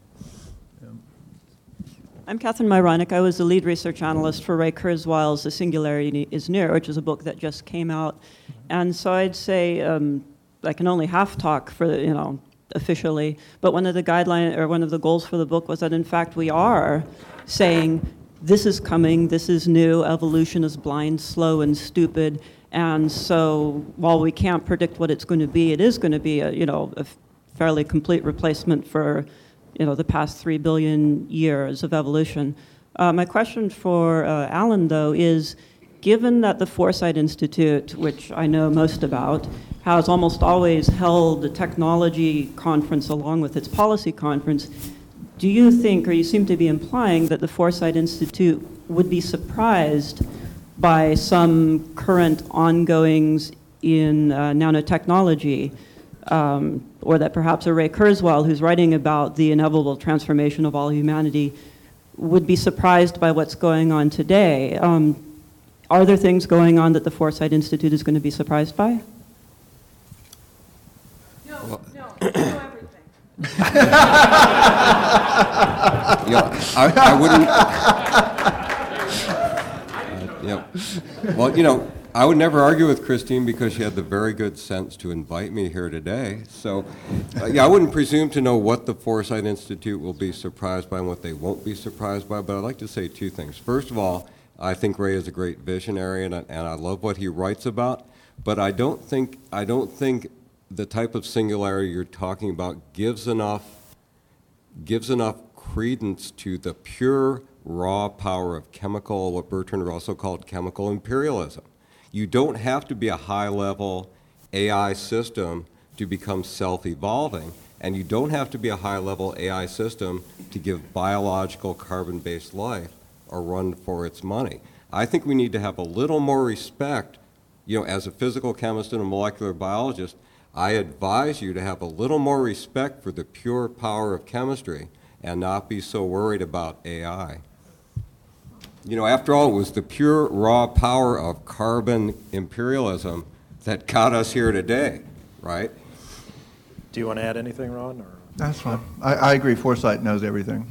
I'm Catherine Myronic. I was the lead research analyst for Ray Kurzweil's The Singularity is Near, which is a book that just came out. And so I'd say um, I can only half talk for, you know, officially, but one of the guidelines or one of the goals for the book was that in fact we are saying this is coming, this is new, evolution is blind, slow, and stupid. And so while we can't predict what it's going to be, it is going to be a, you know, a fairly complete replacement for, you know, the past three billion years of evolution. Uh, my question for uh, Alan, though, is given that the Foresight Institute, which I know most about, has almost always held a technology conference along with its policy conference, do you think, or you seem to be implying, that the Foresight Institute would be surprised by some current ongoings in uh, nanotechnology, um, or that perhaps a Ray Kurzweil, who's writing about the inevitable transformation of all humanity, would be surprised by what's going on today? Um, are there things going on that the Foresight Institute is going to be surprised by? No, no, you know everything. You know, I, I wouldn't. Uh, you know, well, you know, I would never argue with Christine because she had the very good sense to invite me here today. So, uh, yeah, I wouldn't presume to know what the Foresight Institute will be surprised by and what they won't be surprised by. But I'd like to say two things. First of all, I think Ray is a great visionary, and I, and I love what he writes about. But I don't think I don't think the type of singularity you're talking about gives enough gives enough credence to the pure raw power of chemical, what Bertrand Russell called chemical imperialism. You don't have to be a high-level A I system to become self-evolving, and you don't have to be a high-level A I system to give biological carbon-based life a run for its money. I think we need to have a little more respect. you know, as a physical chemist and a molecular biologist, I advise you to have a little more respect for the pure power of chemistry and not be so worried about A I. You know, after all, it was the pure raw power of carbon imperialism that got us here today, right? Do you want to add anything, Ron? Or? That's fine. I, I agree. Foresight knows everything.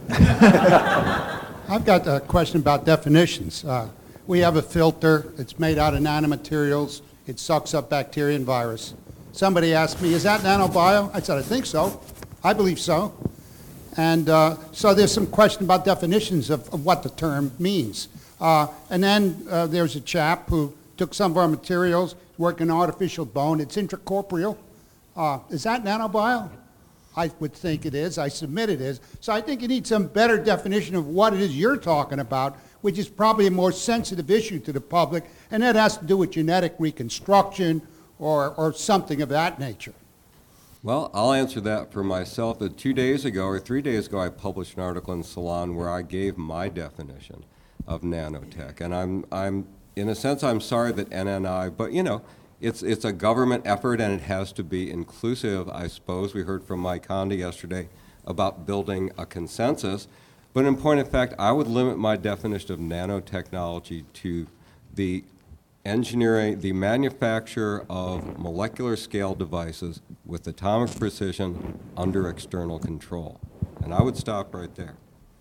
I've got a question about definitions. Uh, we have a filter. It's made out of nanomaterials. It sucks up bacteria and virus. Somebody asked me, is that nanobio? I said, I think so. I believe so. And uh, so there's some question about definitions of, of what the term means. Uh, and then uh, there's a chap who took some of our materials, working artificial bone. It's intracorporeal. Uh, is that nanobio? I would think it is. I submit it is. So I think you need some better definition of what it is you're talking about, which is probably a more sensitive issue to the public, and that has to do with genetic reconstruction or, or something of that nature. Well, I'll answer that for myself. Uh, Two days ago or three days ago, I published an article in Salon where I gave my definition of nanotech, and I'm, I'm in a sense, I'm sorry that N N I, but you know, it's it's a government effort and it has to be inclusive. I suppose we heard from Mike Honda yesterday about building a consensus, but in point of fact, I would limit my definition of nanotechnology to the engineering, the manufacture of molecular scale devices with atomic precision under external control. And I would stop right there.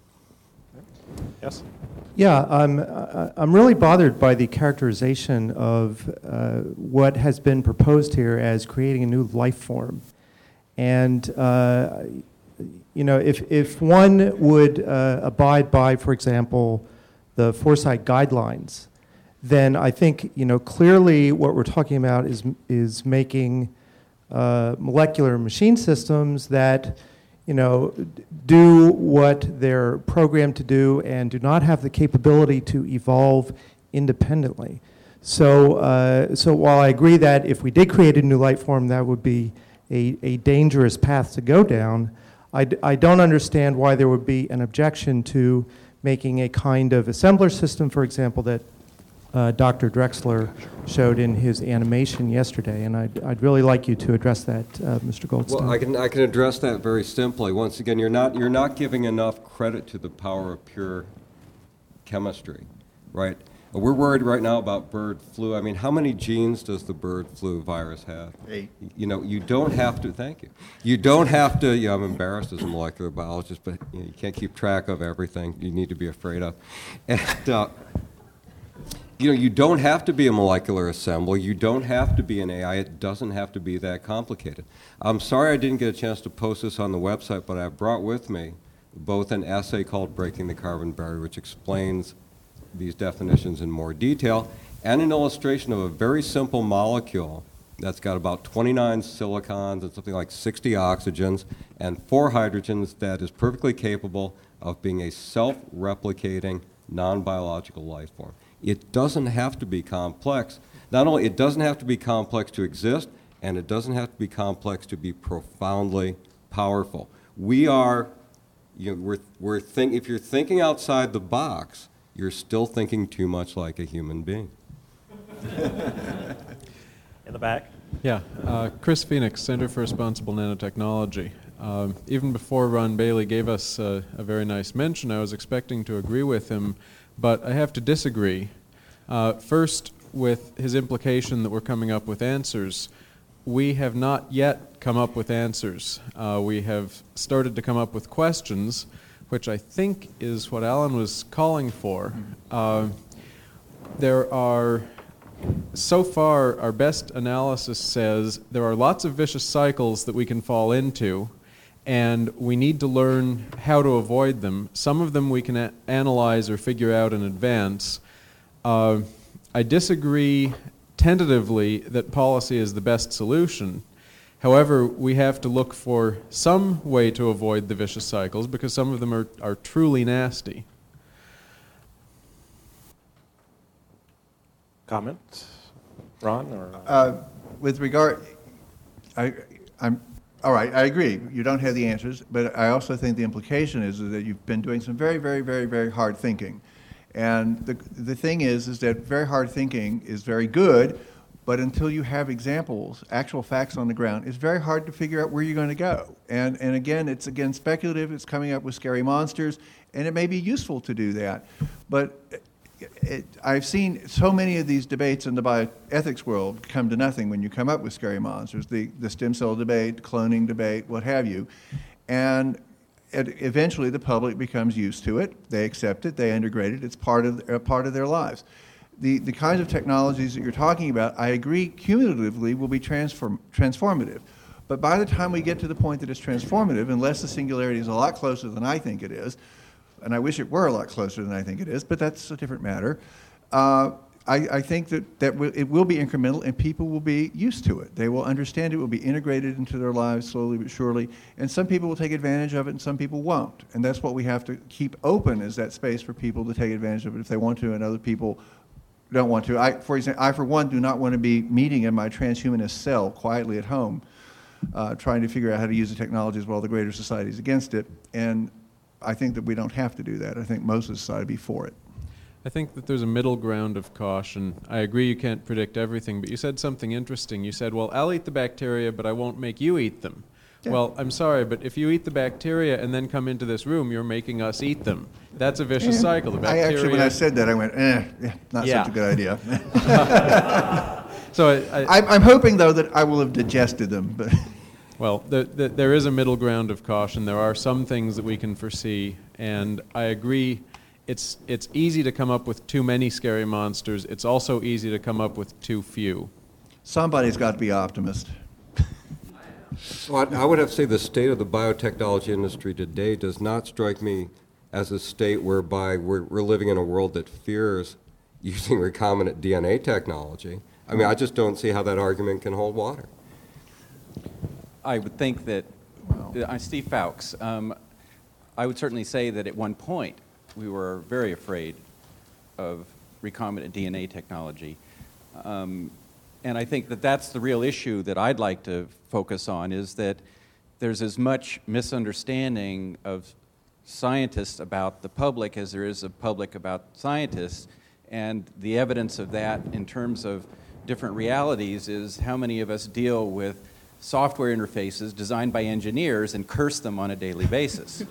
Yes? Yeah, um, I- I'm really bothered by the characterization of uh, what has been proposed here as creating a new life form. And, uh, you know, if, if one would uh, abide by, for example, the Foresight guidelines, then I think, you know, clearly what we're talking about is, is making uh, molecular machine systems that, you know, do what they're programmed to do and do not have the capability to evolve independently. So, uh, so while I agree that if we did create a new life form, that would be a, a dangerous path to go down, I, d- I don't understand why there would be an objection to making a kind of assembler system, for example, that uh, Doctor Drexler showed in his animation yesterday, and I'd, I'd really like you to address that, uh, Mister Goldstein. Well, I can I can address that very simply. Once again, you're not you're not giving enough credit to the power of pure chemistry, right? We're worried right now about bird flu. I mean, how many genes does the bird flu virus have? Eight. You know, you don't have to. Thank you. You don't have to. Yeah, I'm embarrassed as a molecular biologist, but you know, you can't keep track of everything you need to be afraid of. And uh, you know, you don't have to be a molecular assembler. You don't have to be an A I. It doesn't have to be that complicated. I'm sorry I didn't get a chance to post this on the website, but I brought with me both an essay called Breaking the Carbon Barrier, which explains these definitions in more detail, and an illustration of a very simple molecule that's got about twenty-nine silicons and something like sixty oxygens and four hydrogens that is perfectly capable of being a self-replicating non-biological life form. It doesn't have to be complex. Not only it doesn't have to be complex to exist, and it doesn't have to be complex to be profoundly powerful. We are, you know, we're, we're think, if you're thinking outside the box, you're still thinking too much like a human being. In the back? Yeah, uh, Chris Phoenix, Center for Responsible Nanotechnology. Um, even before Ron Bailey gave us uh, a very nice mention, I was expecting to agree with him, but I have to disagree. Uh, first, with his implication that we're coming up with answers. We have not yet come up with answers. Uh, we have started to come up with questions, which I think is what Alan was calling for. Uh, there are, so far, our best analysis says there are lots of vicious cycles that we can fall into, and we need to learn how to avoid them. Some of them we can a- analyze or figure out in advance. Uh, I disagree tentatively that policy is the best solution. However, we have to look for some way to avoid the vicious cycles because some of them are, are truly nasty. Comment? Ron? Or Uh, with regard, I, I'm, all right, I agree. You don't have the answers, but I also think the implication is that you've been doing some very, very, very, very hard thinking. And the, the thing is, is that very hard thinking is very good, but until you have examples, actual facts on the ground, it's very hard to figure out where you're going to go. And, and again, it's again speculative, it's coming up with scary monsters, and it may be useful to do that. But it, I've seen so many of these debates in the bioethics world come to nothing when you come up with scary monsters, the, the stem cell debate, cloning debate, what have you. And it, eventually the public becomes used to it, they accept it, they integrate it, it's part of, a part of their lives. The, the kinds of technologies that you're talking about, I agree, cumulatively will be transform, transformative. But by the time we get to the point that it's transformative, unless the singularity is a lot closer than I think it is, and I wish it were a lot closer than I think it is, but that's a different matter, uh, I, I think that, that w it will be incremental and people will be used to it. They will understand it, will be integrated into their lives slowly but surely, and some people will take advantage of it and some people won't. And that's what we have to keep open, is that space for people to take advantage of it if they want to and other people don't want to. I, for example, I, for one, do not want to be meeting in my transhumanist cell quietly at home, uh, trying to figure out how to use the technologies while the greater society is against it. And I think that we don't have to do that. I think most of society would be for it. I think that there's a middle ground of caution. I agree you can't predict everything, but you said something interesting. You said, well, I'll eat the bacteria, but I won't make you eat them. Yeah. Well, I'm sorry, but if you eat the bacteria and then come into this room, you're making us eat them. That's a vicious yeah. cycle. The bacteria. I actually, when I said that, I went, eh, yeah, not yeah. such a good idea. so I, I, I'm, I'm hoping, though, that I will have digested them. But well, the, the, there is a middle ground of caution. There are some things that we can foresee, and I agree. It's, it's easy to come up with too many scary monsters. It's also easy to come up with too few. Somebody's got to be optimist. Well, I, I would have to say the state of the biotechnology industry today does not strike me as a state whereby we're, we're living in a world that fears using recombinant D N A technology. I mean, I just don't see how that argument can hold water. I would think that, uh, I'm Steve Fowkes. Um, I would certainly say that at one point we were very afraid of recombinant D N A technology. Um, and I think that that's the real issue that I'd like to focus on, is that there's as much misunderstanding of scientists about the public as there is of public about scientists. And the evidence of that in terms of different realities is how many of us deal with software interfaces designed by engineers and curse them on a daily basis.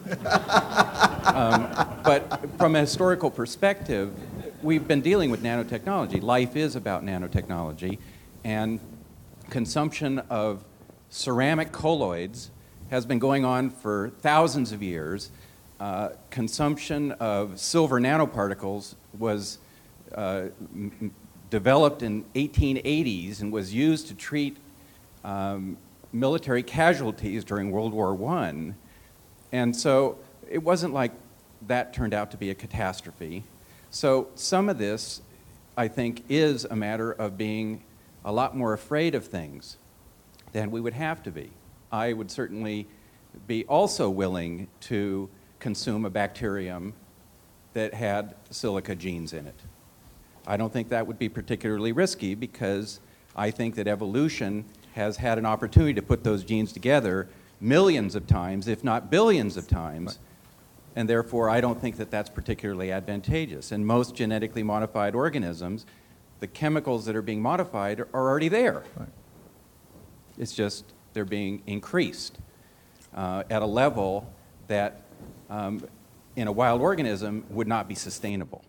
um, but from a historical perspective, we've been dealing with nanotechnology. Life is about nanotechnology, and consumption of ceramic colloids has been going on for thousands of years. Uh, consumption of silver nanoparticles was uh, m developed in eighteen eighties and was used to treat um, military casualties during World War One. And so it wasn't like that turned out to be a catastrophe. So some of this, I think, is a matter of being a lot more afraid of things than we would have to be. I would certainly be also willing to consume a bacterium that had silica genes in it. I don't think that would be particularly risky, because I think that evolution has had an opportunity to put those genes together millions of times, if not billions of times, right. And therefore I don't think that that's particularly advantageous. In most genetically modified organisms, the chemicals that are being modified are already there. Right. It's just they're being increased uh, at a level that um, in a wild organism would not be sustainable.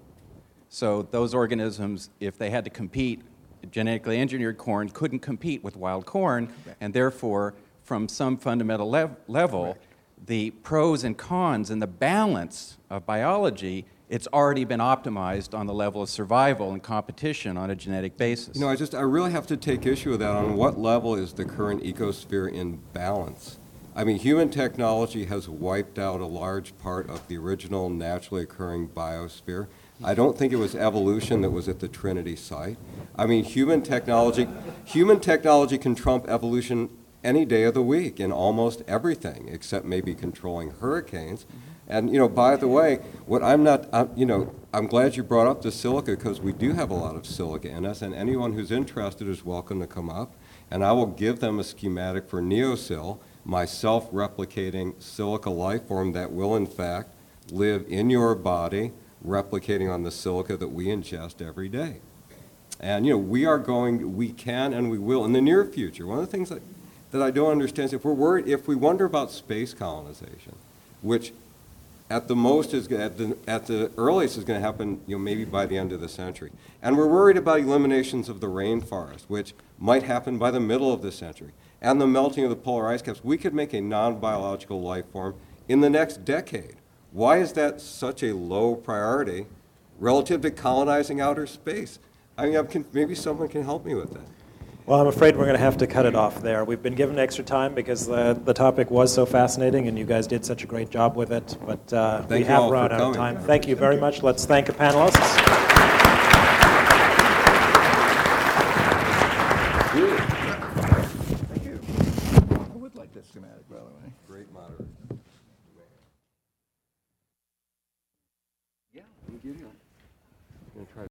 So those organisms, if they had to compete, genetically engineered corn couldn't compete with wild corn, right. And therefore from some fundamental lev level, right. The pros and cons and the balance of biology, it's already been optimized on the level of survival and competition on a genetic basis. You know, I just, I really have to take issue with that. On what level is the current ecosphere in balance? I mean, human technology has wiped out a large part of the original naturally occurring biosphere. I don't think it was evolution that was at the Trinity site. I mean, human technology, human technology can trump evolution any day of the week in almost everything, except maybe controlling hurricanes. And, you know, by the way, what I'm not, I'm, you know, I'm glad you brought up the silica, because we do have a lot of silica in us, and anyone who's interested is welcome to come up, and I will give them a schematic for NeoSil, my self-replicating silica life form that will, in fact, live in your body replicating on the silica that we ingest every day. And, you know, we are going, we can and we will in the near future. One of the things that, that I don't understand is if we're worried, if we wonder about space colonization, which at the most is, at the, at the earliest is going to happen, you know, maybe by the end of the century. And we're worried about eliminations of the rainforest, which might happen by the middle of the century, and the melting of the polar ice caps. We could make a non-biological life form in the next decade. Why is that such a low priority relative to colonizing outer space? I mean, I can, maybe someone can help me with that. Well, I'm afraid we're going to have to cut it off there. We've been given extra time because the, the topic was so fascinating and you guys did such a great job with it. But uh, we have run out of time. Thank you very much. Let's thank the panelists. Thank you. I would like this schematic, by the way. Great moderator. Yeah, we give you.